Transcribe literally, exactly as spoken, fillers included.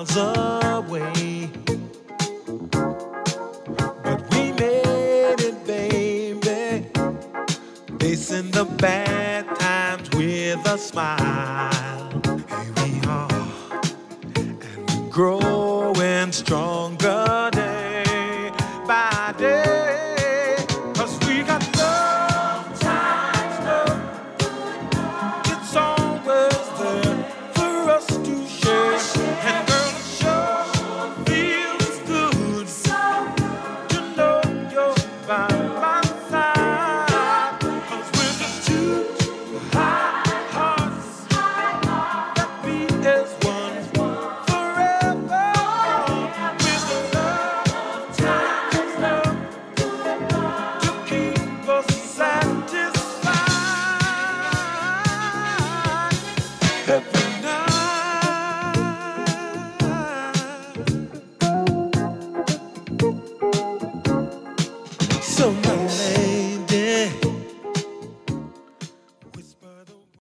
miles away. But we made it, baby, facing the bad times with a smile. Here we are, and we're growing stronger day by day. 'Cause we got love, times love. It's always there for us to share. And girl, it sure feels good to know you're by my side. 'Cause we're just two high hearts that beat as one forever. With the love, times love to keep us satisfied every night. So now